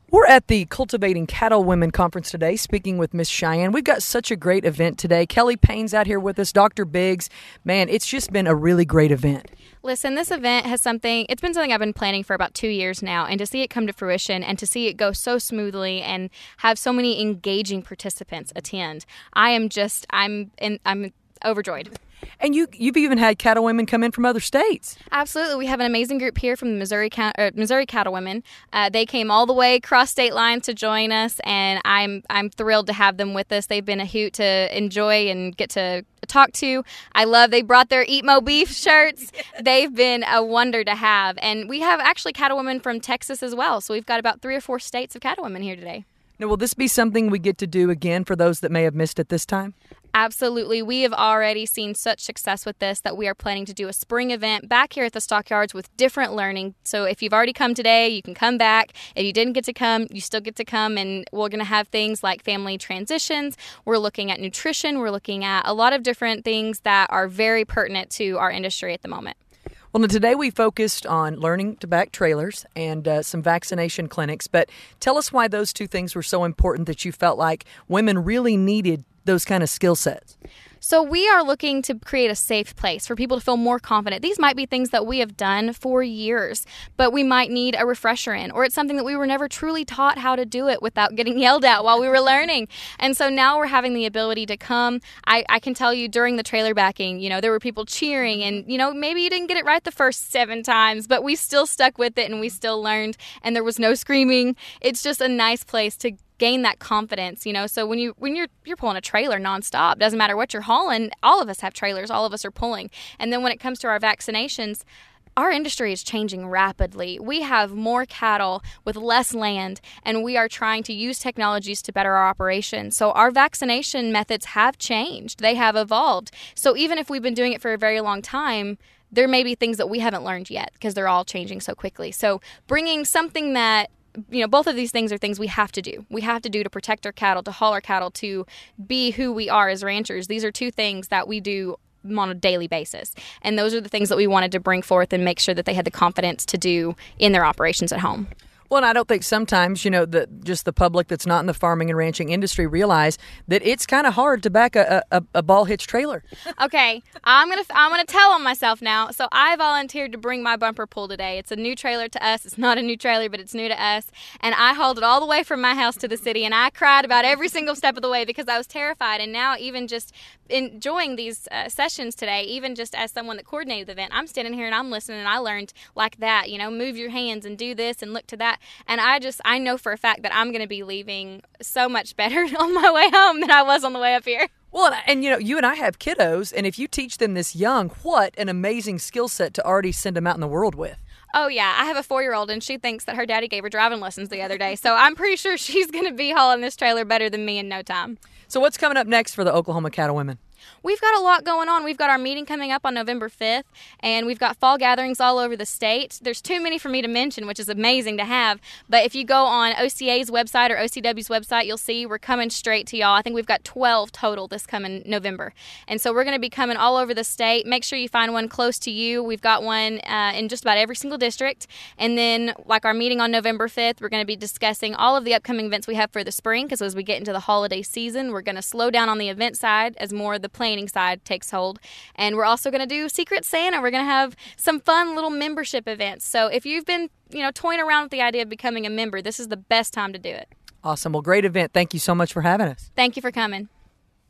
We're at the Cultivating Cattle Women Conference today, speaking with Miss Cheyenne. We've got such a great event today. Kelly Payne's out here with us, Dr. Biggs. Man, it's just been a really great event. Listen, this event it's been something I've been planning for about 2 years now, and to see it come to fruition and to see it go so smoothly and have so many engaging participants attend, I'm overjoyed. And you've even had cattle women come in from other states. Absolutely. We have an amazing group here from the Missouri Cattle Women. They came all the way across state lines to join us, and I'm thrilled to have them with us. They've been a hoot to enjoy and get to talk to. They brought their Eat Mo Beef shirts. They've been a wonder to have. And we have actually cattle women from Texas as well. So we've got about 3 or 4 states of cattle women here today. Now, will this be something we get to do again for those that may have missed it this time? Absolutely. We have already seen such success with this that we are planning to do a spring event back here at the Stockyards with different learning. So if you've already come today, you can come back. If you didn't get to come, you still get to come. And we're going to have things like family transitions. We're looking at nutrition. We're looking at a lot of different things that are very pertinent to our industry at the moment. Well, now, today we focused on learning to back trailers and some vaccination clinics. But tell us why those two things were so important that you felt like women really needed those kind of skill sets. So we are looking to create a safe place for people to feel more confident. These might be things that we have done for years, but we might need a refresher in, or it's something that we were never truly taught how to do it without getting yelled at while we were learning. And so now we're having the ability to come. I can tell you during the trailer backing, there were people cheering and, maybe you didn't get it right the first 7 times, but we still stuck with it and we still learned and there was no screaming. It's just a nice place to gain that confidence, so when you're pulling a trailer nonstop, doesn't matter what you're hauling, all of us have trailers, all of us are pulling. And then when it comes to our vaccinations, our industry is changing rapidly. We have more cattle with less land, and we are trying to use technologies to better our operation. So our vaccination methods have changed. They have evolved. So even if we've been doing it for a very long time, there may be things that we haven't learned yet because they're all changing so quickly. So bringing something that both of these things are things we have to do. We have to do to protect our cattle, to haul our cattle, to be who we are as ranchers. These are 2 things that we do on a daily basis. And those are the things that we wanted to bring forth and make sure that they had the confidence to do in their operations at home. Well, and I don't think sometimes, just the public that's not in the farming and ranching industry realize that it's kind of hard to back a ball hitch trailer. Okay, I'm gonna tell on myself now. So I volunteered to bring my bumper pull today. It's a new trailer to us. It's not a new trailer, but it's new to us. And I hauled it all the way from my house to the city, and I cried about every single step of the way because I was terrified. And now even just enjoying these sessions today, even just as someone that coordinated the event, I'm standing here and I'm listening, and I learned like that, move your hands and do this and look to that. And I know for a fact that I'm going to be leaving so much better on my way home than I was on the way up here. Well, and you and I have kiddos, and if you teach them this young, what an amazing skill set to already send them out in the world with. Oh, yeah. I have a 4-year-old, and she thinks that her daddy gave her driving lessons the other day. So I'm pretty sure she's going to be hauling this trailer better than me in no time. So what's coming up next for the Oklahoma Cattle Women? We've got a lot going on. We've got our meeting coming up on November 5th, and we've got fall gatherings all over the state. There's too many for me to mention, which is amazing to have. But if you go on OCA's website or OCW's website, you'll see we're coming straight to y'all. I think we've got 12 total this coming November. And so we're going to be coming all over the state. Make sure you find one close to you. We've got one in just about every single district. And then, like our meeting on November 5th, we're going to be discussing all of the upcoming events we have for the spring, because as we get into the holiday season, we're going to slow down on the event side as more of the planning side takes hold. And we're also going to do Secret Santa. We're going to have some fun little membership events. So if you've been, toying around with the idea of becoming a member, this is the best time to do it. Awesome. Well, great event. Thank you so much for having us. Thank you for coming.